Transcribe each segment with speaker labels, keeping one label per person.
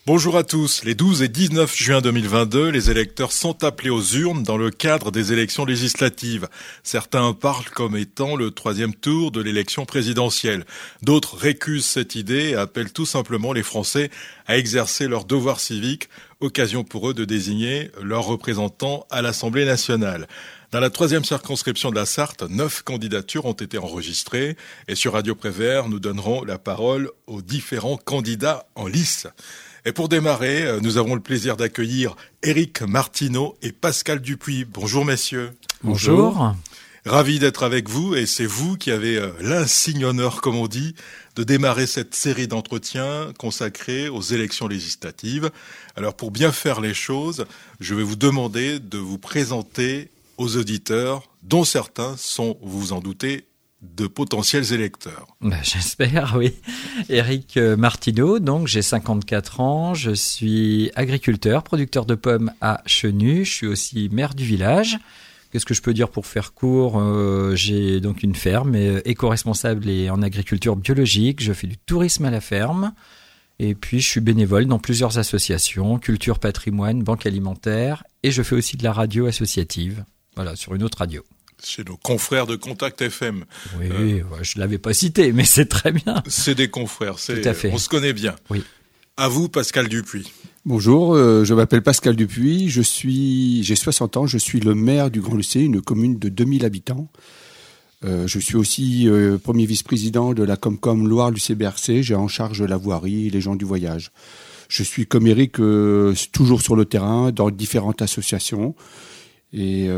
Speaker 1: Bonjour à tous. Les 12 et 19 juin 2022, les électeurs sont appelés aux urnes dans le cadre des élections législatives. Certains parlent comme étant le troisième tour de l'élection présidentielle. D'autres récusent cette idée et appellent tout simplement les Français à exercer leur devoir civique, occasion pour eux de désigner leurs représentants à l'Assemblée nationale. Dans la 3e circonscription de la Sarthe, 9 candidatures ont été enregistrées et sur Radio Prévert, nous donnerons la parole aux différents candidats en lice. Et pour démarrer, nous avons le plaisir d'accueillir Éric Martineau et Pascal Dupuis. Bonjour messieurs.
Speaker 2: Bonjour.
Speaker 1: Ravi d'être avec vous et c'est vous qui avez l'insigne honneur, comme on dit, de démarrer cette série d'entretiens consacrés aux élections législatives. Alors pour bien faire les choses, je vais vous demander de vous présenter aux auditeurs, dont certains sont, vous vous en doutez, de potentiels électeurs.
Speaker 2: J'espère, oui. Éric Martineau, donc j'ai 54 ans, je suis agriculteur, producteur de pommes à Chenu, je suis aussi maire du village. Qu'est-ce que je peux dire pour faire court ? J'ai donc une ferme éco-responsable et en agriculture biologique, je fais du tourisme à la ferme et puis je suis bénévole dans plusieurs associations, culture, patrimoine, banque alimentaire et je fais aussi de la radio associative, voilà, sur une autre radio.
Speaker 1: Chez nos confrères de Contact FM.
Speaker 2: Oui, je ne l'avais pas cité, mais c'est très bien.
Speaker 1: C'est des confrères,
Speaker 2: tout à fait.
Speaker 1: On se connaît bien.
Speaker 2: Oui.
Speaker 1: À vous, Pascal Dupuis.
Speaker 3: Bonjour, je m'appelle Pascal Dupuis, j'ai 60 ans, je suis le maire du Grand-Lucé, une commune de 2000 habitants. Je suis aussi premier vice-président de la Comcom Loire-Lucé-BRC, j'ai en charge la voirie et les gens du voyage. Je suis comme Éric, toujours sur le terrain, dans différentes associations. Et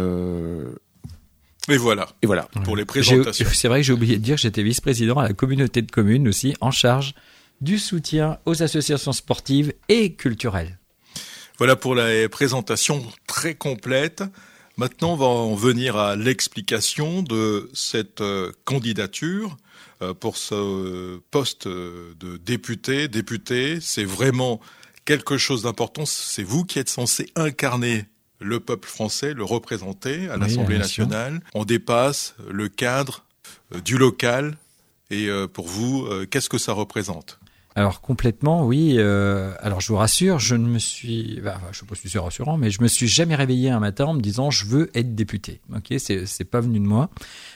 Speaker 1: voilà. Pour les présentations.
Speaker 2: C'est vrai que j'ai oublié de dire que j'étais vice-président à la communauté de communes aussi, en charge du soutien aux associations sportives et culturelles.
Speaker 1: Voilà pour la présentation très complète. Maintenant, on va en venir à l'explication de cette candidature pour ce poste de député. C'est vraiment quelque chose d'important. C'est vous qui êtes censé incarner le peuple français, le représenter à l'Assemblée nationale. On dépasse le cadre du local. Et pour vous, qu'est-ce que ça représente ?
Speaker 2: Alors complètement, oui. Alors je vous rassure, je ne me suis, je sais pas si c'est rassurant, mais je me suis jamais réveillé un matin en me disant je veux être député. Ok, c'est pas venu de moi.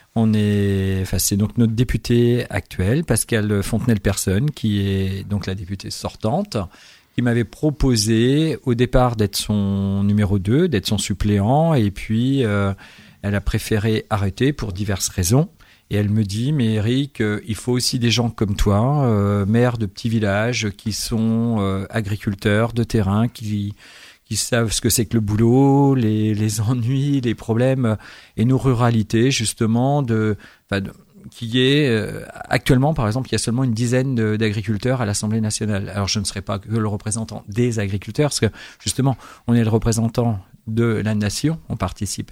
Speaker 2: C'est donc notre députée actuelle, Pascale Fontenelle-Personne, qui est donc la députée sortante, qui m'avait proposé au départ d'être son numéro 2, d'être son suppléant, et puis elle a préféré arrêter pour diverses raisons. Et elle me dit, mais Éric, il faut aussi des gens comme toi, maires de petits villages, qui sont agriculteurs de terrain, qui savent ce que c'est que le boulot, les ennuis, les problèmes, et nos ruralités, justement, qui est actuellement, par exemple, il y a seulement une dizaine d'agriculteurs à l'Assemblée nationale. Alors, je ne serai pas que le représentant des agriculteurs, parce que, justement, on est le représentant de la nation, on participe.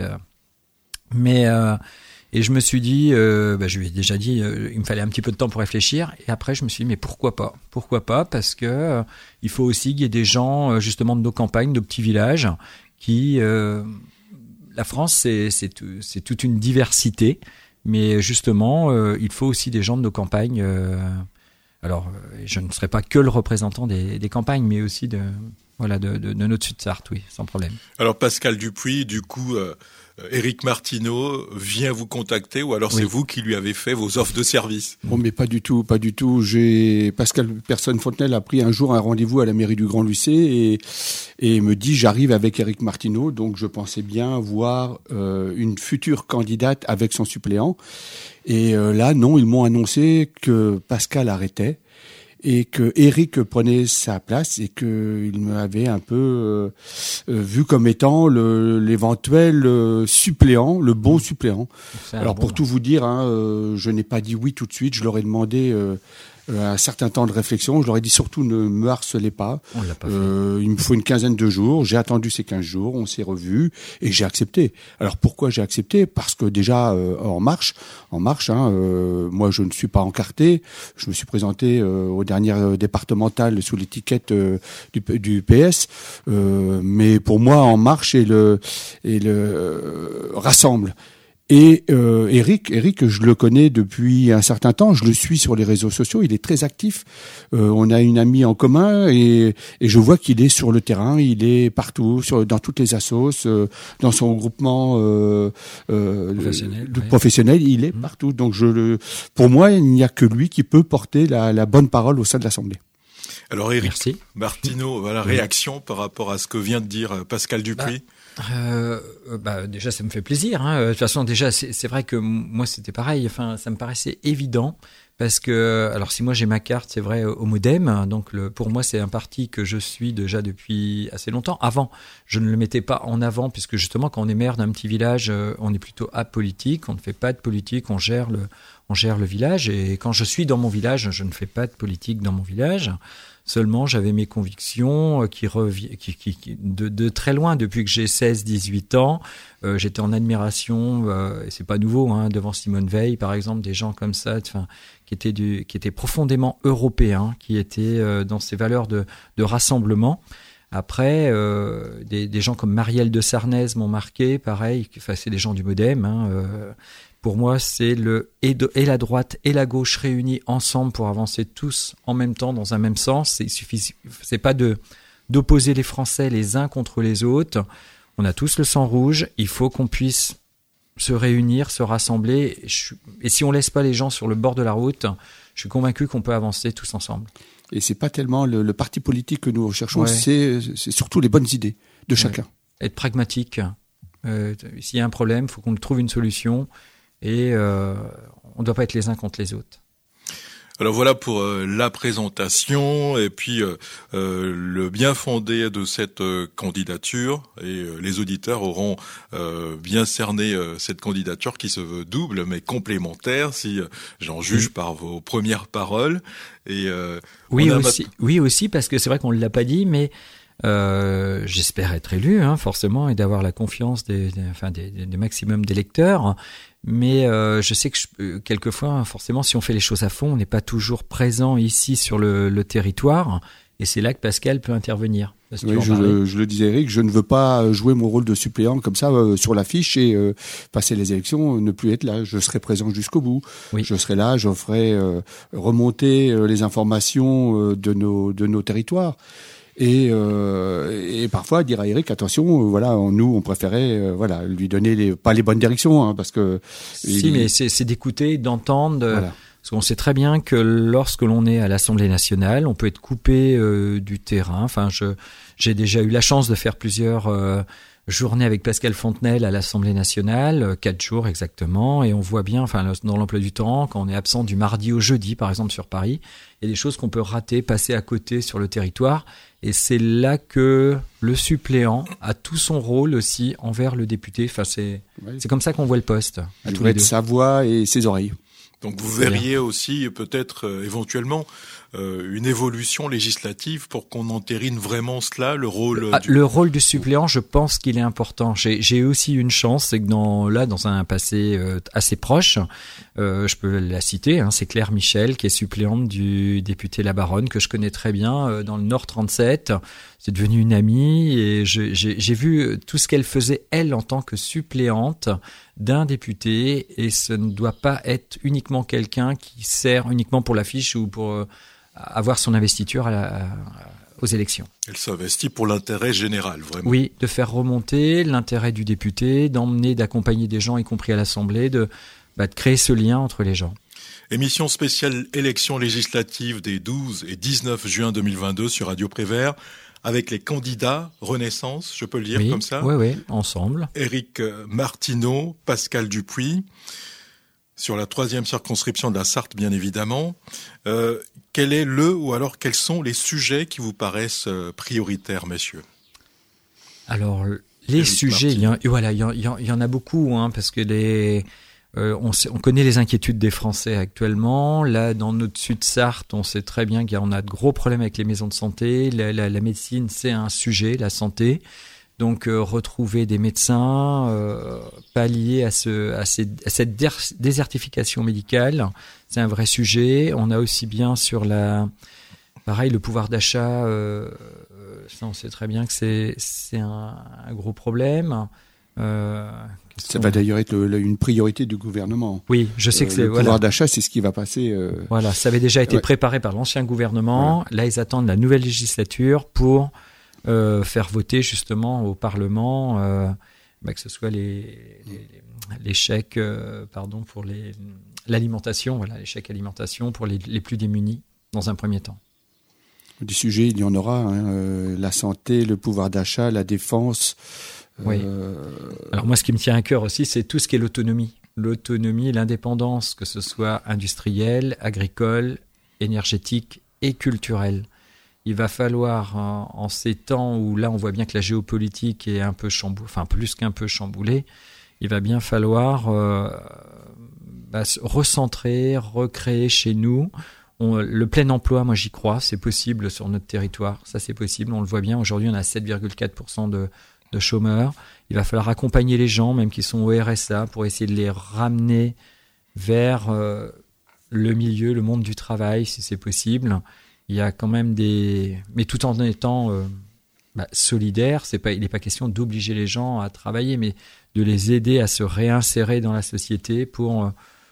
Speaker 2: Et je me suis dit, je lui ai déjà dit, il me fallait un petit peu de temps pour réfléchir. Et après, je me suis dit, mais pourquoi pas ? Pourquoi pas ? Parce que il faut aussi qu'il y ait des gens, justement, de nos campagnes, de petits villages, qui... la France, c'est toute une diversité. Mais justement, il faut aussi des gens de nos campagnes. Je ne serai pas que le représentant des campagnes, mais aussi de notre Sud-Sarthe, oui, sans problème.
Speaker 1: Alors Pascal Dupuis, du coup, Éric Martineau vient vous contacter, ou alors c'est vous qui lui avez fait vos offres de service ?
Speaker 3: Bon, mais pas du tout. Pascal Fontenelle a pris un jour un rendez-vous à la mairie du Grand-Lucé et me dit j'arrive avec Éric Martineau, donc je pensais bien voir une future candidate avec son suppléant. Et là, non, ils m'ont annoncé que Pascal arrêtait et que Éric prenait sa place et qu'il m'avait un peu vu comme étant l'éventuel suppléant, le bon suppléant. Alors pour tout vous dire, je n'ai pas dit oui tout de suite, je leur ai demandé un certain temps de réflexion. Je leur ai dit surtout ne me harcelez pas.
Speaker 2: On l'a pas fait.
Speaker 3: Il me faut une quinzaine de jours. J'ai attendu ces 15 jours. On s'est revus et j'ai accepté. Alors pourquoi j'ai accepté ? Parce que déjà en marche, moi je ne suis pas encarté. Je me suis présenté aux dernières départementales sous l'étiquette du PS. Mais pour moi, En Marche et le rassemble. Et Eric, je le connais depuis un certain temps. Je le suis sur les réseaux sociaux. Il est très actif. On a une amie en commun et je vois qu'il est sur le terrain. Il est partout, dans toutes les assos, dans son groupement professionnel. Il est partout. Donc pour moi, il n'y a que lui qui peut porter la bonne parole au sein de l'Assemblée.
Speaker 1: Alors Éric Martineau, réaction par rapport à ce que vient de dire Pascal Dupuis.
Speaker 2: Déjà, ça me fait plaisir. De toute façon, déjà, c'est vrai que moi, c'était pareil. Enfin, ça me paraissait évident parce que, alors, si moi j'ai ma carte, c'est vrai, au MoDem. Donc, pour moi, c'est un parti que je suis déjà depuis assez longtemps. Avant, je ne le mettais pas en avant puisque justement, quand on est maire d'un petit village, on est plutôt apolitique. On ne fait pas de politique. On gère le village. Et quand je suis dans mon village, je ne fais pas de politique dans mon village. Seulement, j'avais mes convictions qui de très loin, depuis que j'ai 16-18 ans. J'étais en admiration, et c'est pas nouveau, devant Simone Veil, par exemple, des gens comme ça, qui étaient profondément européens, qui étaient dans ces valeurs de rassemblement. Après, des gens comme Marielle de Sarnez m'ont marqué, pareil, c'est des gens du MoDem. Pour moi, c'est et la droite et la gauche réunis ensemble pour avancer tous en même temps dans un même sens. C'est pas d'opposer les Français les uns contre les autres. On a tous le sang rouge. Il faut qu'on puisse se réunir, se rassembler. Et si on laisse pas les gens sur le bord de la route, je suis convaincu qu'on peut avancer tous ensemble.
Speaker 3: Et c'est pas tellement le parti politique que nous recherchons, c'est surtout les bonnes idées de chacun.
Speaker 2: Être pragmatique. S'il y a un problème, il faut qu'on trouve une solution. Et on ne doit pas être les uns contre les autres.
Speaker 1: Alors voilà pour la présentation et puis le bien fondé de cette candidature. Et les auditeurs auront bien cerné cette candidature qui se veut double mais complémentaire, si j'en juge par vos premières paroles. Et
Speaker 2: oui aussi parce que c'est vrai qu'on ne l'a pas dit, mais j'espère être élu, forcément, et d'avoir la confiance des maximum d'électeurs. Mais je sais que quelquefois, forcément, si on fait les choses à fond, on n'est pas toujours présent ici sur le territoire. Et c'est là que Pascal peut intervenir.
Speaker 3: Oui, je le disais, Eric, je ne veux pas jouer mon rôle de suppléant comme ça sur l'affiche et passer les élections, ne plus être là. Je serai présent jusqu'au bout. Oui. Je serai là, je ferai remonter les informations de nos territoires. Et parfois dire à Eric, attention, nous on préférait lui donner pas les bonnes directions, parce que
Speaker 2: mais c'est d'écouter, d'entendre. Parce qu'on sait très bien que lorsque l'on est à l'Assemblée nationale, on peut être coupé du terrain. Enfin, j'ai déjà eu la chance de faire plusieurs journées avec Pascal Fontenelle à l'Assemblée nationale, 4 jours exactement, et on voit bien, dans l'emploi du temps, quand on est absent du mardi au jeudi, par exemple sur Paris, il y a des choses qu'on peut rater, passer à côté sur le territoire, et c'est là que le suppléant a tout son rôle aussi envers le député. Enfin, c'est comme ça qu'on voit le poste.
Speaker 3: Il doit être sa voix et ses oreilles.
Speaker 1: Donc vous verriez aussi peut-être éventuellement une évolution législative pour qu'on entérine vraiment cela, le rôle
Speaker 2: le rôle du suppléant, je pense qu'il est important. J'ai aussi une chance, c'est que dans un passé assez proche, je peux la citer, c'est Claire Michel qui est suppléante du député La Baronne, que je connais très bien dans le Nord 37. C'est devenu une amie et j'ai vu tout ce qu'elle faisait, elle, en tant que suppléante d'un député, et ce ne doit pas être uniquement quelqu'un qui sert uniquement pour l'affiche ou pour avoir son investiture aux élections.
Speaker 1: Elle s'investit pour l'intérêt général, vraiment.
Speaker 2: Oui, de faire remonter l'intérêt du député, d'accompagner des gens, y compris à l'Assemblée, de créer ce lien entre les gens.
Speaker 1: Émission spéciale élections législatives des 12 et 19 juin 2022 sur Radio Prévert, avec les candidats Renaissance, je peux le dire comme ça.
Speaker 2: Oui, ensemble.
Speaker 1: Éric Martineau, Pascal Dupuis, sur la 3e circonscription de la Sarthe, bien évidemment. Quel est quels sont les sujets qui vous paraissent prioritaires, messieurs?
Speaker 2: Alors, les sujets, il y en a beaucoup, parce que on connaît les inquiétudes des Français actuellement. Là, dans notre sud-Sarthe, on sait très bien qu'on a de gros problèmes avec les maisons de santé. La médecine, c'est un sujet, la santé. Donc, retrouver des médecins, pallier à cette désertification médicale, c'est un vrai sujet. On a aussi bien sur le pouvoir d'achat, ça on sait très bien que c'est un gros problème.
Speaker 3: Ça va d'ailleurs être une priorité du gouvernement.
Speaker 2: Oui, je sais que c'est...
Speaker 3: Le pouvoir d'achat, c'est ce qui va passer.
Speaker 2: Voilà, ça avait déjà été préparé par l'ancien gouvernement. Voilà. Là, ils attendent la nouvelle législature pour faire voter justement au Parlement que ce soit les chèques pour l'alimentation, voilà, les chèques alimentation pour les plus démunis dans un premier temps.
Speaker 3: Des sujets, il y en aura, la santé, le pouvoir d'achat, la défense.
Speaker 2: Oui. Alors moi, ce qui me tient à cœur aussi, c'est tout ce qui est l'autonomie. L'autonomie, l'indépendance, que ce soit industrielle, agricole, énergétique et culturelle. Il va falloir, en ces temps où là, on voit bien que la géopolitique est un peu chamboulée, enfin plus qu'un peu chamboulée, il va bien falloir recentrer, recréer chez nous. Le plein emploi, moi j'y crois, c'est possible sur notre territoire, ça c'est possible, on le voit bien, aujourd'hui on a 7,4% de chômeurs, il va falloir accompagner les gens, même qui sont au RSA, pour essayer de les ramener vers le milieu, le monde du travail, si c'est possible. Il y a quand même mais tout en étant solidaire, il n'est pas question d'obliger les gens à travailler, mais de les aider à se réinsérer dans la société pour...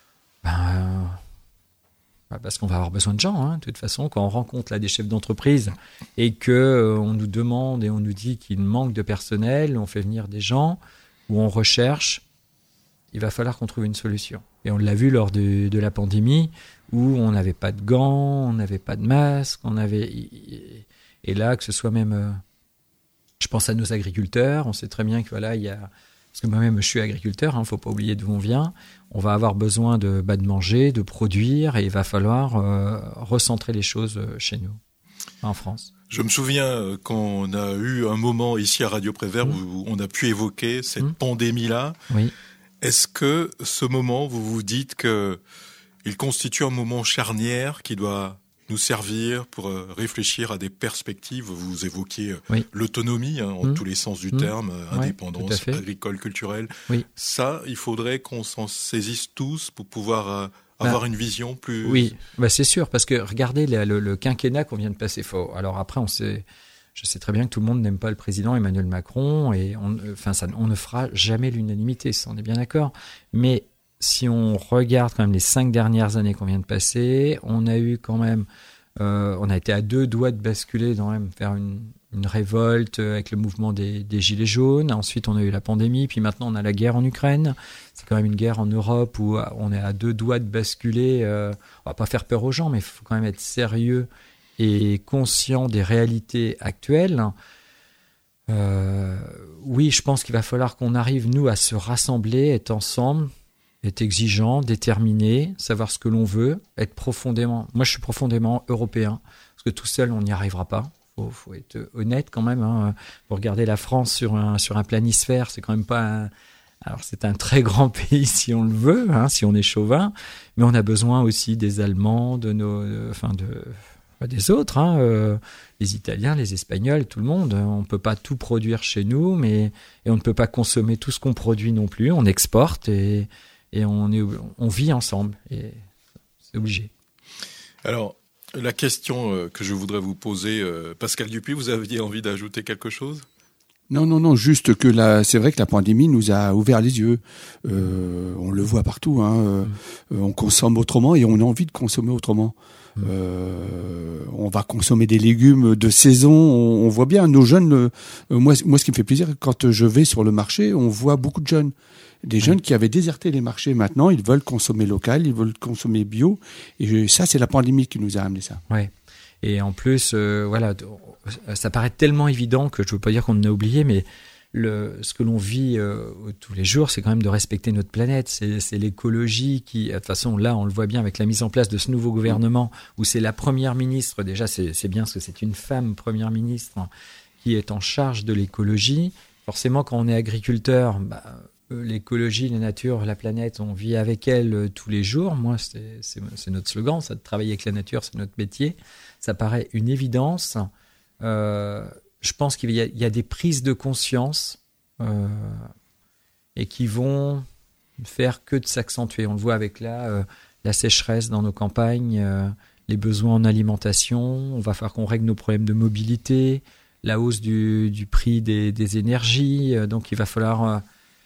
Speaker 2: parce qu'on va avoir besoin de gens, de toute façon. Quand on rencontre là des chefs d'entreprise et qu'on nous demande et on nous dit qu'il manque de personnel, on fait venir des gens, ou on recherche, il va falloir qu'on trouve une solution. Et on l'a vu lors de la pandémie, où on n'avait pas de gants, on n'avait pas de masques, et là, que ce soit même... je pense à nos agriculteurs, on sait très bien que voilà, il y a... Parce que moi-même, je suis agriculteur, faut pas oublier d'où on vient. On va avoir besoin de manger, de produire, et il va falloir recentrer les choses chez nous, en France.
Speaker 1: Je me souviens qu'on a eu un moment ici à Radio Prévert où on a pu évoquer cette pandémie-là.
Speaker 2: Oui.
Speaker 1: Est-ce que ce moment, vous vous dites qu'il constitue un moment charnière qui doit nous servir pour réfléchir à des perspectives? Vous évoquiez l'autonomie en tous les sens du terme, indépendance agricole, culturelle.
Speaker 2: Oui.
Speaker 1: Ça, il faudrait qu'on s'en saisisse tous pour pouvoir avoir une vision plus...
Speaker 2: Oui, c'est sûr, parce que regardez le quinquennat qu'on vient de passer. Alors après, je sais très bien que tout le monde n'aime pas le président Emmanuel Macron, et on ne fera jamais l'unanimité, ça, on est bien d'accord. Mais si on regarde quand même les 5 dernières années qu'on vient de passer, on a eu quand même, on a été à 2 doigts de basculer vers une révolte avec le mouvement des Gilets jaunes. Ensuite, on a eu la pandémie, puis maintenant on a la guerre en Ukraine. C'est quand même une guerre en Europe où on est à 2 doigts de basculer. On va pas faire peur aux gens, mais il faut quand même être sérieux et conscient des réalités actuelles. Oui, je pense qu'il va falloir qu'on arrive, nous, à se rassembler, être ensemble, être exigeant, déterminé, savoir ce que l'on veut, moi je suis profondément européen, parce que tout seul on n'y arrivera pas, faut être honnête quand même, Pour regarder la France sur un planisphère, c'est quand même pas alors c'est un très grand pays si on le veut, si on est chauvin, mais on a besoin aussi des Allemands, des autres, les Italiens, les Espagnols, tout le monde. On peut pas tout produire chez nous, et on ne peut pas consommer tout ce qu'on produit non plus, on exporte et on vit ensemble, et c'est obligé.
Speaker 1: Alors, la question que je voudrais vous poser, Pascal Dupuis, vous aviez envie d'ajouter quelque chose ?
Speaker 3: Non, juste que c'est vrai que la pandémie nous a ouvert les yeux. On le voit partout, on consomme autrement et on a envie de consommer autrement. On va consommer des légumes de saison. On voit bien nos jeunes. Moi, ce qui me fait plaisir, quand je vais sur le marché, on voit beaucoup de jeunes. Des jeunes qui avaient déserté les marchés, maintenant, ils veulent consommer local, ils veulent consommer bio. Et ça, c'est la pandémie qui nous a amené ça.
Speaker 2: Oui. Et en plus, ça paraît tellement évident que je ne veux pas dire qu'on en a oublié, mais ce que l'on vit tous les jours, c'est quand même de respecter notre planète. C'est l'écologie qui, de toute façon, là, on le voit bien avec la mise en place de ce nouveau gouvernement, où c'est la première ministre, déjà, c'est bien parce que c'est une femme première ministre qui est en charge de l'écologie. Forcément, quand on est agriculteur, l'écologie, la nature, la planète, on vit avec elle tous les jours. Moi, c'est notre slogan, ça, de travailler avec la nature, c'est notre métier. Ça paraît une évidence. Je pense qu'il y a des prises de conscience et qui vont faire que de s'accentuer. On le voit avec la sécheresse dans nos campagnes, les besoins en alimentation. On va falloir qu'on règle nos problèmes de mobilité, la hausse du prix des énergies. Donc, il va falloir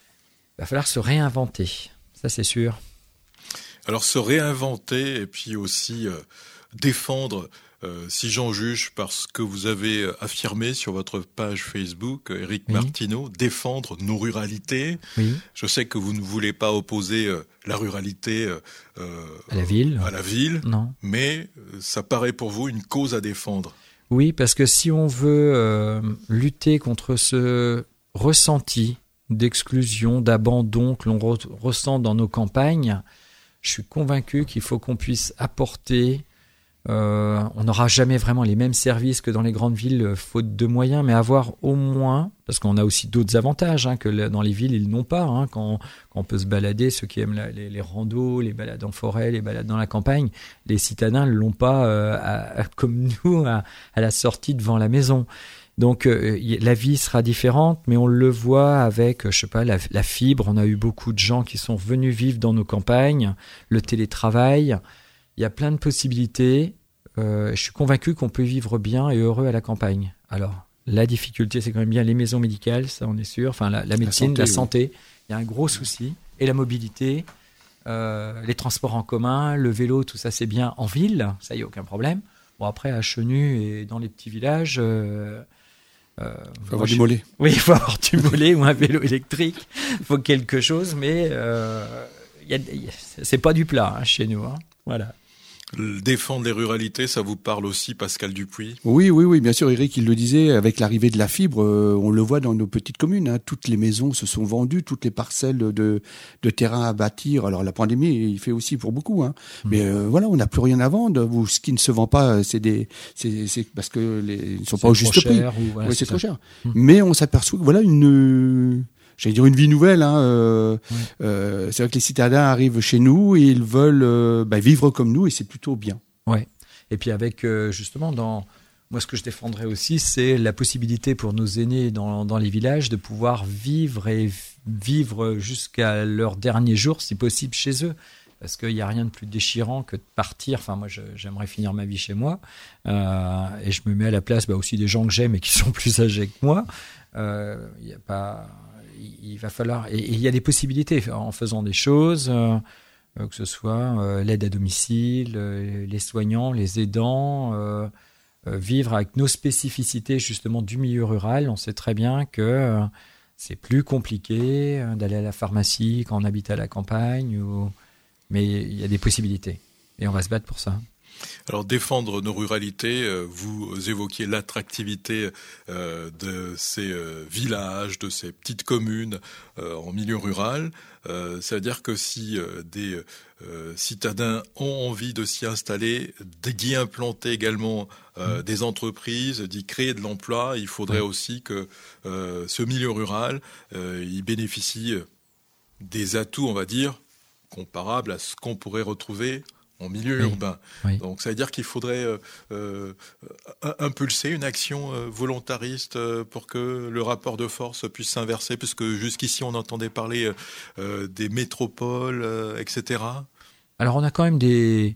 Speaker 2: va falloir se réinventer. Ça, c'est sûr.
Speaker 1: Alors se réinventer et puis aussi défendre, si j'en juge par ce que vous avez affirmé sur votre page Facebook, Éric Martineau, défendre nos ruralités.
Speaker 2: Oui.
Speaker 1: Je sais que vous ne voulez pas opposer la ruralité
Speaker 2: à la ville.
Speaker 1: Non. Mais ça paraît pour vous une cause à défendre.
Speaker 2: Oui, parce que si on veut lutter contre ce ressenti d'exclusion, d'abandon que l'on ressent dans nos campagnes, je suis convaincu qu'il faut qu'on puisse apporter. On n'aura jamais vraiment les mêmes services que dans les grandes villes, faute de moyens, mais avoir au moins, parce qu'on a aussi d'autres avantages que dans les villes ils n'ont pas. Quand on peut se balader, ceux qui aiment les randos, les balades en forêt, les balades dans la campagne, les citadins ne l'ont pas comme nous à la sortie devant la maison. Donc la vie sera différente, mais on le voit avec, je sais pas, la fibre. On a eu beaucoup de gens qui sont venus vivre dans nos campagnes, le télétravail. Il y a plein de possibilités. Je suis convaincu qu'on peut vivre bien et heureux à la campagne. Alors, la difficulté, c'est quand même bien les maisons médicales, ça on est sûr. Enfin, la médecine, la santé. Il y a un gros souci. Et la mobilité, les transports en commun, le vélo, tout ça, c'est bien en ville. Ça, il n'y a aucun problème. Bon, après, à Chenu et dans les petits villages...
Speaker 3: il faut avoir du mollet.
Speaker 2: Oui, il faut avoir du mollet ou un vélo électrique. Il faut quelque chose, mais c'est pas du plat chez nous. Voilà.
Speaker 1: Défendre les ruralités, ça vous parle aussi, Pascal Dupuis?
Speaker 3: Oui, bien sûr, Éric, il le disait, avec l'arrivée de la fibre, on le voit dans nos petites communes, toutes les maisons se sont vendues, toutes les parcelles de terrain à bâtir. Alors la pandémie, il fait aussi pour beaucoup, mais voilà, on n'a plus rien à vendre. Ou ce qui ne se vend pas, c'est parce que ils ne sont pas au juste prix.
Speaker 2: Voilà,
Speaker 3: oui, c'est trop cher. Mais on s'aperçoit que voilà j'allais dire une vie nouvelle. C'est vrai que les citadins arrivent chez nous et ils veulent vivre comme nous et c'est plutôt bien.
Speaker 2: Ouais. Et puis avec justement moi ce que je défendrais aussi, c'est la possibilité pour nos aînés dans les villages de pouvoir vivre jusqu'à leur dernier jour, si possible, chez eux. Parce qu'il n'y a rien de plus déchirant que de partir. Enfin, moi, j'aimerais finir ma vie chez moi. Et je me mets à la place aussi des gens que j'aime et qui sont plus âgés que moi. Il va falloir... Et il y a des possibilités en faisant des choses, que ce soit l'aide à domicile, les soignants, les aidants, vivre avec nos spécificités justement du milieu rural. On sait très bien que c'est plus compliqué d'aller à la pharmacie quand on habite à la campagne, mais il y a des possibilités et on va se battre pour ça.
Speaker 1: Alors défendre nos ruralités, vous évoquiez l'attractivité de ces villages, de ces petites communes en milieu rural. Ça veut dire que si des citadins ont envie de s'y installer, d'y implanter également des entreprises, d'y créer de l'emploi, il faudrait aussi que ce milieu rural il bénéficie des atouts, on va dire, comparables à ce qu'on pourrait retrouver en milieu urbain. Oui. Donc ça veut dire qu'il faudrait impulser une action volontariste pour que le rapport de force puisse s'inverser, puisque jusqu'ici on entendait parler des métropoles, etc.
Speaker 2: Alors on a quand même de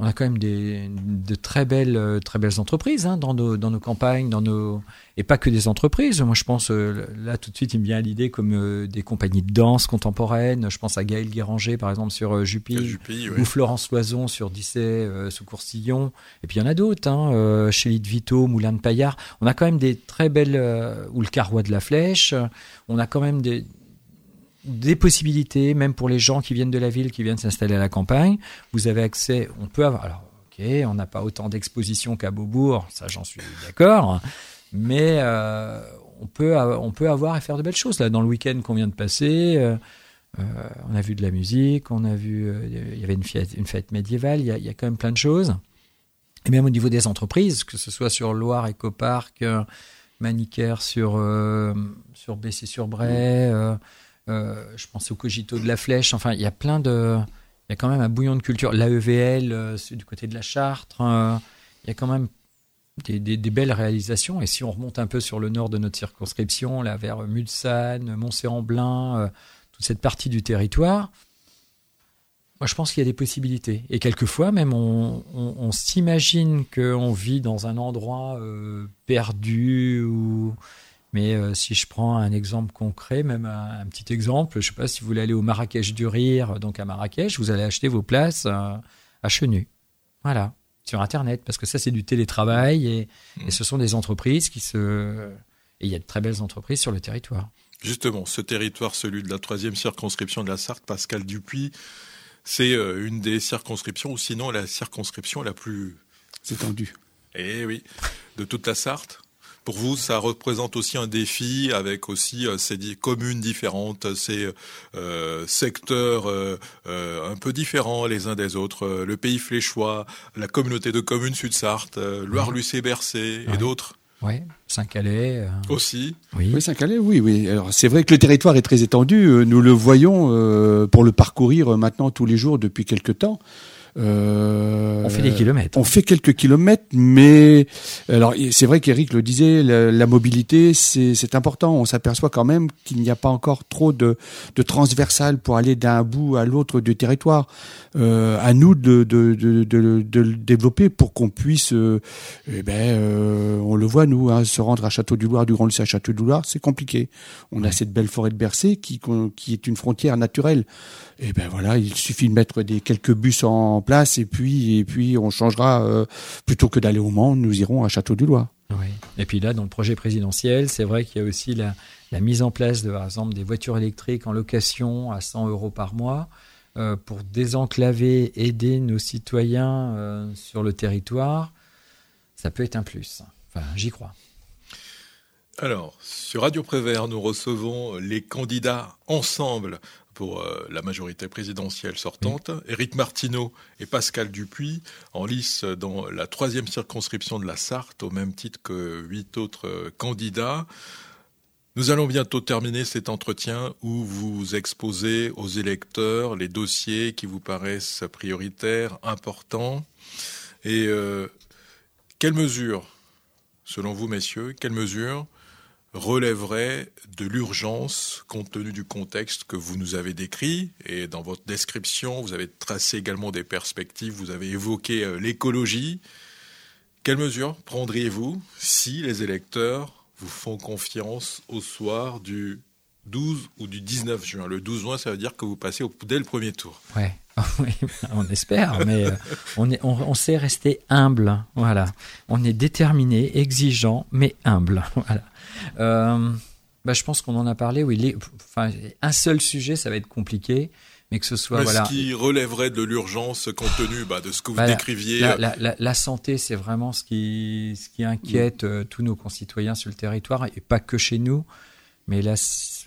Speaker 2: très belles entreprises dans nos campagnes, et pas que des entreprises. Moi je pense là tout de suite il me vient à l'idée comme des compagnies de danse contemporaine. Je pense à Gaël Guéranger par exemple sur Jupy, ou Florence Loison sur Dissay sous Courcillon. Et puis il y en a d'autres, chez Lide Vito, Moulin de Paillard. On a quand même des très belles ou le Carrois de la Flèche. On a quand même des possibilités, même pour les gens qui viennent de la ville, qui viennent s'installer à la campagne. Vous avez accès, on peut avoir... Alors, on n'a pas autant d'expositions qu'à Beaubourg, ça j'en suis d'accord, mais on peut avoir et faire de belles choses. Là, dans le week-end qu'on vient de passer, on a vu de la musique, on a vu... il y avait une fête médiévale, il y a quand même plein de choses. Et même au niveau des entreprises, que ce soit sur Loire, Ecopark, Manicure sur Bessay-sur-Bray... je pense au Cogito de la Flèche. Enfin, il y a quand même un bouillon de culture. L'AEVL, du côté de la Chartre. Il y a quand même des belles réalisations. Et si on remonte un peu sur le nord de notre circonscription, là, vers Mulsanne, Montséan-Blain, toute cette partie du territoire, moi, je pense qu'il y a des possibilités. Et quelquefois, même, on s'imagine qu'on vit dans un endroit perdu Mais si je prends un exemple concret, même un petit exemple, je ne sais pas si vous voulez aller au Marrakech du Rire, donc à Marrakech, vous allez acheter vos places à Chenu. Voilà, sur Internet, parce que ça, c'est du télétravail et ce sont des entreprises et il y a de très belles entreprises sur le territoire.
Speaker 1: Justement, ce territoire, celui de la 3e circonscription de la Sarthe, Pascal Dupuis, c'est une des circonscriptions, ou sinon la circonscription la plus
Speaker 3: étendue.
Speaker 1: Eh oui, de toute la Sarthe. Pour vous, ça représente aussi un défi avec aussi ces communes différentes, ces secteurs un peu différents les uns des autres, le pays fléchois, la communauté de communes Sud-Sarthe, Loire-Lucé-Bercé et d'autres.
Speaker 2: Oui, Saint-Calais.
Speaker 1: Aussi.
Speaker 3: Oui, Saint-Calais, oui. Alors, c'est vrai que le territoire est très étendu. Nous le voyons pour le parcourir maintenant tous les jours depuis quelque temps.
Speaker 2: On fait des kilomètres.
Speaker 3: On fait quelques kilomètres, mais alors c'est vrai qu'Éric le disait, la mobilité c'est important. On s'aperçoit quand même qu'il n'y a pas encore trop de transversal pour aller d'un bout à l'autre du territoire. À nous de le développer pour qu'on puisse, on le voit nous, se rendre à Château-du-Loir, du Grand-Lucé à Château-du-Loir, c'est compliqué. On a cette belle forêt de Bercé qui est une frontière naturelle. Et voilà, il suffit de mettre quelques bus en place et puis on changera, plutôt que d'aller au Mans, nous irons à Château-du-Loir.
Speaker 2: Oui. Et puis là, dans le projet présidentiel, c'est vrai qu'il y a aussi la mise en place par exemple, des voitures électriques en location à 100 € par mois pour désenclaver, aider nos citoyens sur le territoire. Ça peut être un plus. Enfin, j'y crois.
Speaker 1: Alors, sur Radio Prévert, nous recevons les candidats ensemble pour la majorité présidentielle sortante, Éric Martineau et Pascal Dupuis, en lice dans la 3e circonscription de la Sarthe, au même titre que 8 autres candidats. Nous allons bientôt terminer cet entretien où vous exposez aux électeurs les dossiers qui vous paraissent prioritaires, importants. Et quelles mesures, selon vous, messieurs, quelles mesures relèverait de l'urgence compte tenu du contexte que vous nous avez décrit, et dans votre description, vous avez tracé également des perspectives, vous avez évoqué l'écologie. Quelles mesures prendriez-vous si les électeurs vous font confiance au soir du 12 ou du 19 juin ? Le 12 juin, ça veut dire que vous passez dès le premier tour.
Speaker 2: Ouais. Oui, on espère, mais on sait rester humble. Voilà. On est déterminé, exigeant, mais humble. Voilà. Je pense qu'on en a parlé. Oui, un seul sujet, ça va être compliqué, mais que ce soit.
Speaker 1: Ce qui relèverait de l'urgence compte tenu de ce que vous décriviez.
Speaker 2: La santé, c'est vraiment ce qui inquiète tous nos concitoyens sur le territoire, et pas que chez nous. Mais la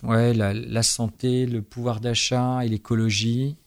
Speaker 2: santé, le pouvoir d'achat et l'écologie.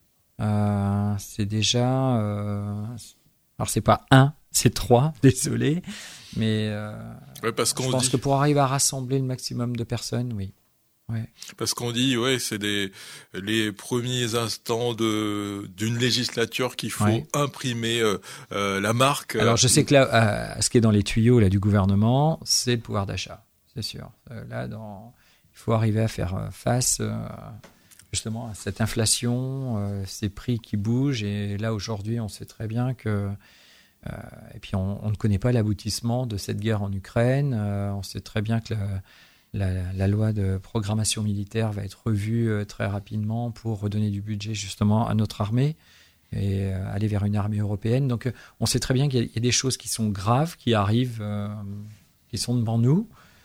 Speaker 2: C'est déjà alors c'est pas 1, c'est 3, désolé, mais
Speaker 1: parce qu'on
Speaker 2: je pense que pour arriver à rassembler le maximum de personnes, oui. Ouais.
Speaker 1: Parce qu'on dit, c'est les premiers instants d'une législature qu'il faut imprimer la marque.
Speaker 2: Alors je sais que là, ce qui est dans les tuyaux là du gouvernement, c'est le pouvoir d'achat, c'est sûr. Il faut arriver à faire face. Justement à cette inflation, ces prix qui bougent, et là aujourd'hui on sait très bien que et puis on ne connaît pas l'aboutissement de cette guerre en Ukraine, on sait très bien que la loi de programmation militaire va être revue très rapidement pour redonner du budget justement à notre armée et aller vers une armée européenne. Donc on sait très bien qu'il y a des choses qui sont graves, qui arrivent, qui sont devant nous,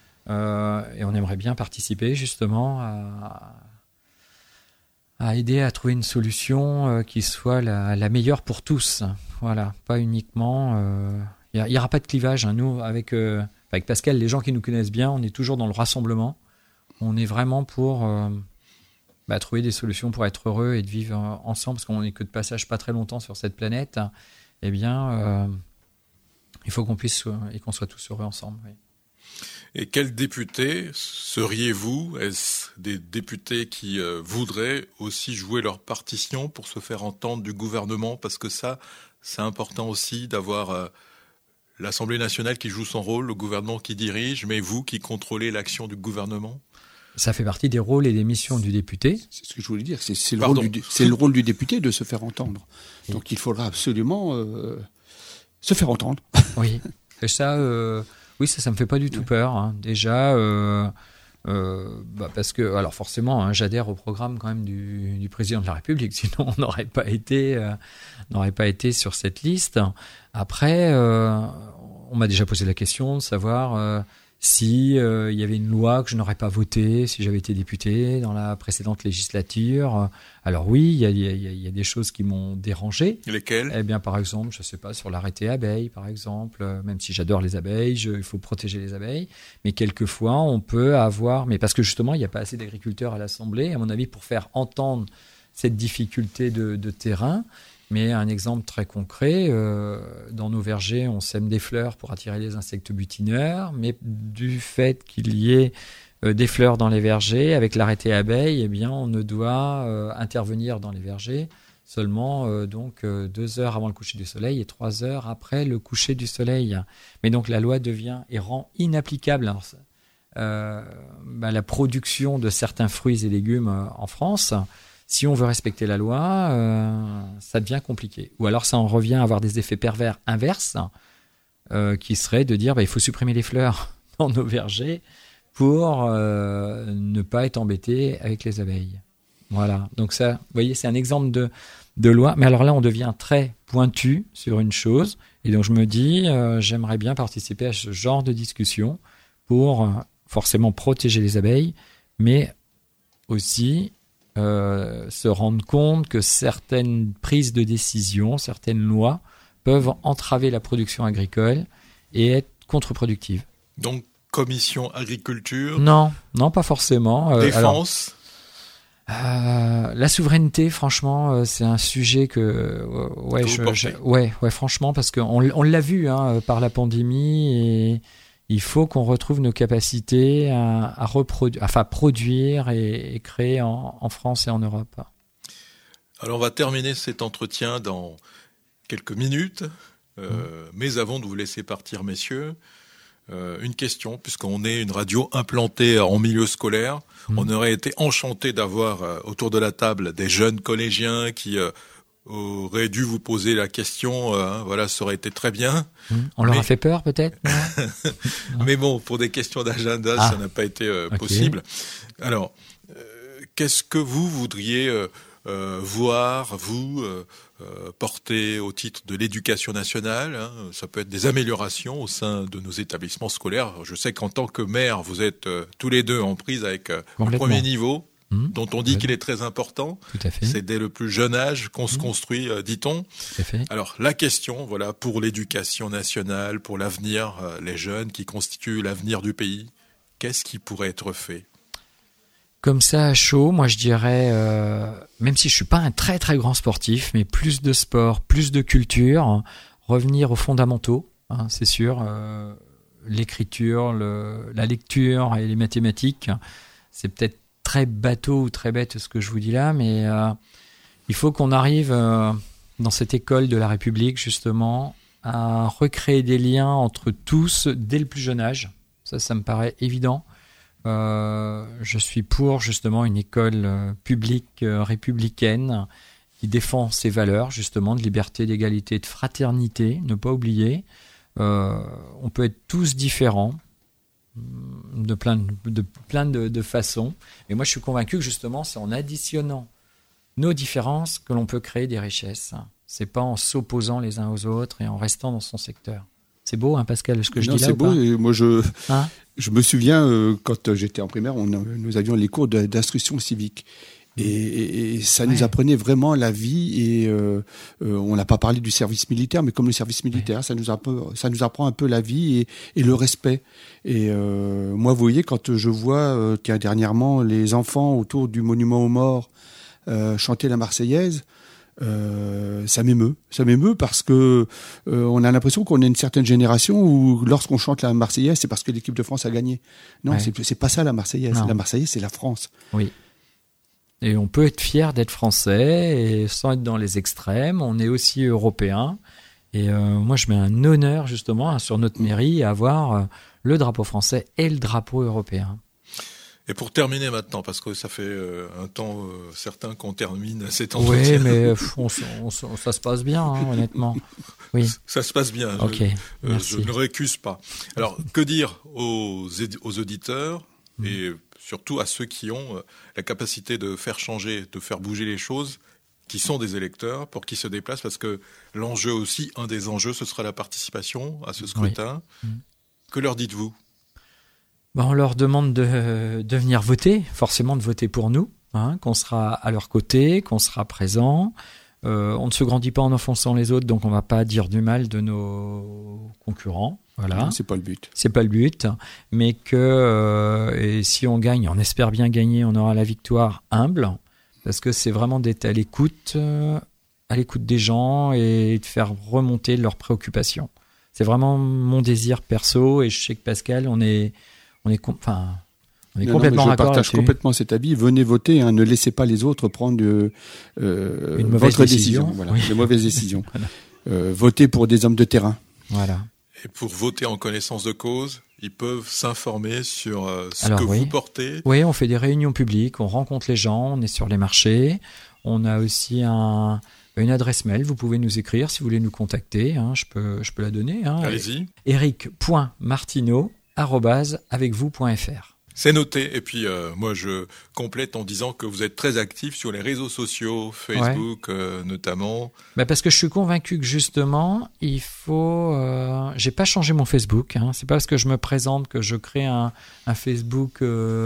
Speaker 2: et on aimerait bien participer justement à aider à trouver une solution qui soit la meilleure pour tous. Voilà, pas uniquement. Il n'y aura pas de clivage. Nous, avec Pascal, les gens qui nous connaissent bien, on est toujours dans le rassemblement. On est vraiment pour trouver des solutions pour être heureux et de vivre ensemble, parce qu'on n'est que de passage pas très longtemps sur cette planète. Eh bien, il faut qu'on puisse et qu'on soit tous heureux ensemble. Oui.
Speaker 1: Et quels députés seriez-vous ? Est-ce des députés qui voudraient aussi jouer leur partition pour se faire entendre du gouvernement ? Parce que ça, c'est important aussi d'avoir l'Assemblée nationale qui joue son rôle, le gouvernement qui dirige, mais vous qui contrôlez l'action du gouvernement ?
Speaker 2: Ça fait partie des rôles et des missions du député.
Speaker 3: C'est ce que je voulais dire. C'est le rôle du député de se faire entendre. Donc il faudra absolument se faire entendre.
Speaker 2: Oui, et ça... Oui, ça me fait pas du tout peur. Hein. Déjà, parce que, alors forcément, hein, j'adhère au programme quand même du président de la République, sinon on n'aurait pas été sur cette liste. Après, on m'a déjà posé la question de savoir si il y avait une loi que je n'aurais pas votée si j'avais été député dans la précédente législature. Alors oui, il y a des choses qui m'ont dérangé.
Speaker 1: Lesquelles ?
Speaker 2: Eh bien, par exemple, je sais pas, sur l'arrêté abeilles, par exemple, même si j'adore les abeilles, il faut protéger les abeilles. Mais quelquefois, on peut avoir, mais parce que justement, il n'y a pas assez d'agriculteurs à l'Assemblée, à mon avis, pour faire entendre cette difficulté de terrain. Mais un exemple très concret, dans nos vergers, on sème des fleurs pour attirer les insectes butineurs, mais du fait qu'il y ait des fleurs dans les vergers, avec l'arrêté abeille, eh bien, on ne doit intervenir dans les vergers seulement 2 heures avant le coucher du soleil et 3 heures après le coucher du soleil. Mais donc la loi devient et rend inapplicable la production de certains fruits et légumes en France. Si on veut respecter la loi, ça devient compliqué. Ou alors ça en revient à avoir des effets pervers inverses, qui seraient de dire il faut supprimer les fleurs dans nos vergers pour ne pas être embêté avec les abeilles. Voilà. Donc ça, vous voyez, c'est un exemple de loi. Mais alors là, on devient très pointu sur une chose. Et donc je me dis, j'aimerais bien participer à ce genre de discussion pour forcément protéger les abeilles, mais aussi se rendre compte que certaines prises de décision, certaines lois peuvent entraver la production agricole et être contre-productives.
Speaker 1: Donc, commission agriculture ?
Speaker 2: Non, pas forcément.
Speaker 1: Défense ?
Speaker 2: La souveraineté, franchement, c'est un sujet que franchement, parce qu'on l'a vu par la pandémie et il faut qu'on retrouve nos capacités à produire et créer en France et en Europe.
Speaker 1: Alors on va terminer cet entretien dans quelques minutes, mais avant de vous laisser partir, messieurs, une question, puisqu'on est une radio implantée en milieu scolaire, on aurait été enchanté d'avoir autour de la table des jeunes collégiens qui aurait dû vous poser la question, ça aurait été très bien.
Speaker 2: On leur a fait peur peut-être.
Speaker 1: Mais bon, pour des questions d'agenda, ça n'a pas été possible. Alors, qu'est-ce que vous voudriez voir, vous, porter au titre de l'éducation nationale, ça peut être des améliorations au sein de nos établissements scolaires. Je sais qu'en tant que maire, vous êtes tous les deux en prise avec le premier niveau, dont on dit qu'il est très important.
Speaker 2: Tout à fait.
Speaker 1: C'est dès le plus jeune âge qu'on se construit, dit-on.
Speaker 2: Tout à fait.
Speaker 1: Alors, la question, pour l'éducation nationale, pour l'avenir, les jeunes qui constituent l'avenir du pays, qu'est-ce qui pourrait être fait ?
Speaker 2: Comme ça, à chaud, moi je dirais, même si je suis pas un très très grand sportif, mais plus de sport, plus de culture, revenir aux fondamentaux, c'est sûr. L'écriture, la lecture et les mathématiques, c'est peut-être très bateau ou très bête ce que je vous dis là, mais il faut qu'on arrive dans cette école de la République justement à recréer des liens entre tous dès le plus jeune âge. Ça me paraît évident. Je suis pour justement une école publique républicaine qui défend ses valeurs justement de liberté, d'égalité, de fraternité, ne pas oublier. On peut être tous différents de plein de façons. Et moi, je suis convaincu que justement, c'est en additionnant nos différences que l'on peut créer des richesses. C'est pas en s'opposant les uns aux autres et en restant dans son secteur. C'est beau, Pascal, ce que je dis là?
Speaker 3: C'est beau. Et moi, je me souviens, quand j'étais en primaire, nous avions les cours d'instruction civique. Et ça nous apprenait vraiment la vie. Et on n'a pas parlé du service militaire, mais comme le service militaire, ça nous apprend un peu la vie et le respect. Et moi, vous voyez, quand je vois, dernièrement, les enfants autour du monument aux morts chanter la Marseillaise, ça m'émeut parce que on a l'impression qu'on est une certaine génération où lorsqu'on chante la Marseillaise, c'est parce que l'équipe de France a gagné. Non, c'est pas ça la Marseillaise. Non. La Marseillaise, c'est la France.
Speaker 2: Oui. Et on peut être fier d'être français et sans être dans les extrêmes. On est aussi européen. Et moi, je mets un honneur justement sur notre mairie à avoir le drapeau français et le drapeau européen.
Speaker 1: Et pour terminer maintenant, parce que ça fait un temps certain qu'on termine cet
Speaker 2: Oui,
Speaker 1: entretien.
Speaker 2: mais ça se passe bien, hein, honnêtement. Oui.
Speaker 1: Ça se passe bien.
Speaker 2: Ok,
Speaker 1: je ne récuse pas. Alors, que dire aux auditeurs et surtout à ceux qui ont la capacité de faire changer, de faire bouger les choses, qui sont des électeurs, pour qu'ils se déplacent, parce que l'enjeu aussi, un des enjeux, ce sera la participation à ce scrutin. Oui. Que leur dites-vous ?
Speaker 2: On leur demande de venir voter, forcément de voter pour nous, hein, qu'on sera à leur côté, qu'on sera présent. On ne se grandit pas en offensant les autres, donc on ne va pas dire du mal de nos concurrents. Voilà.
Speaker 3: Non, c'est pas le but.
Speaker 2: C'est pas le but, mais que et si on gagne, on espère bien gagner, on aura la victoire humble, parce que c'est vraiment d'être à l'écoute des gens et de faire remonter leurs préoccupations. C'est vraiment mon désir perso, et je sais que Pascal, on est complètement raccord.
Speaker 3: Je partage complètement cet avis. Venez voter, hein, ne laissez pas les autres prendre
Speaker 2: une mauvaise décision.
Speaker 3: Voilà, oui. De mauvaises décisions. Voilà. Votez pour des hommes de terrain.
Speaker 2: Voilà.
Speaker 1: Et pour voter en connaissance de cause, ils peuvent s'informer sur vous portez.
Speaker 2: Oui, on fait des réunions publiques, on rencontre les gens, on est sur les marchés. On a aussi une adresse mail, vous pouvez nous écrire si vous voulez nous contacter. Hein, je peux la donner. Hein.
Speaker 1: Allez-y.
Speaker 2: eric.martineau@avecvous.fr.
Speaker 1: C'est noté. Et puis, moi, je complète en disant que vous êtes très actif sur les réseaux sociaux, Facebook notamment.
Speaker 2: Parce que je suis convaincu que justement, il faut... j'ai pas changé mon Facebook. Hein. C'est pas parce que je me présente que je crée un Facebook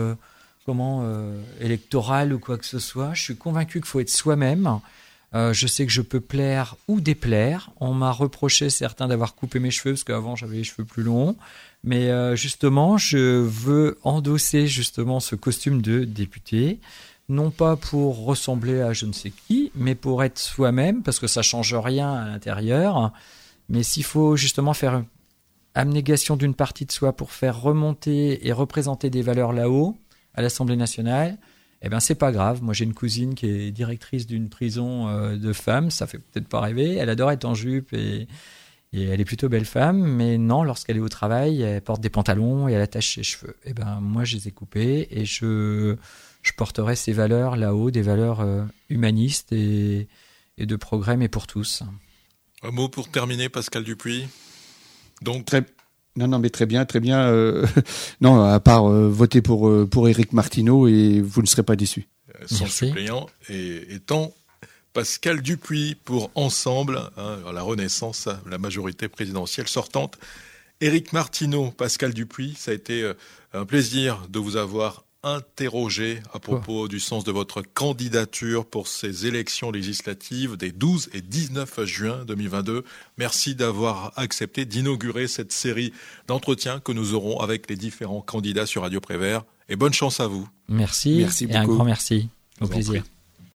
Speaker 2: électoral ou quoi que ce soit. Je suis convaincu qu'il faut être soi-même. Je sais que je peux plaire ou déplaire. On m'a reproché certains d'avoir coupé mes cheveux parce qu'avant j'avais les cheveux plus longs. Mais justement, je veux endosser justement ce costume de député, non pas pour ressembler à je ne sais qui, mais pour être soi-même, parce que ça change rien à l'intérieur. Mais s'il faut justement faire abnégation d'une partie de soi pour faire remonter et représenter des valeurs là-haut, à l'Assemblée nationale, c'est pas grave. Moi, j'ai une cousine qui est directrice d'une prison de femmes. Ça fait peut-être pas rêver. Elle adore être en jupe et elle est plutôt belle femme. Mais non, lorsqu'elle est au travail, elle porte des pantalons et elle attache ses cheveux. Moi, je les ai coupés et je porterai ces valeurs là-haut, des valeurs humanistes et de progrès, mais pour tous.
Speaker 1: Un mot pour terminer, Pascal Dupuis. Donc,
Speaker 3: mais très bien. Non, à part voter pour Éric Martineau et vous ne serez pas déçus.
Speaker 1: Son suppléant étant Pascal Dupuis pour Ensemble, la Renaissance, la majorité présidentielle sortante. Éric Martineau, Pascal Dupuis, ça a été un plaisir de vous avoir interrogé à propos du sens de votre candidature pour ces élections législatives des 12 et 19 juin 2022. Merci d'avoir accepté d'inaugurer cette série d'entretiens que nous aurons avec les différents candidats sur Radio Prévert. Et bonne chance à vous.
Speaker 2: Merci beaucoup. Un grand merci. Au plaisir.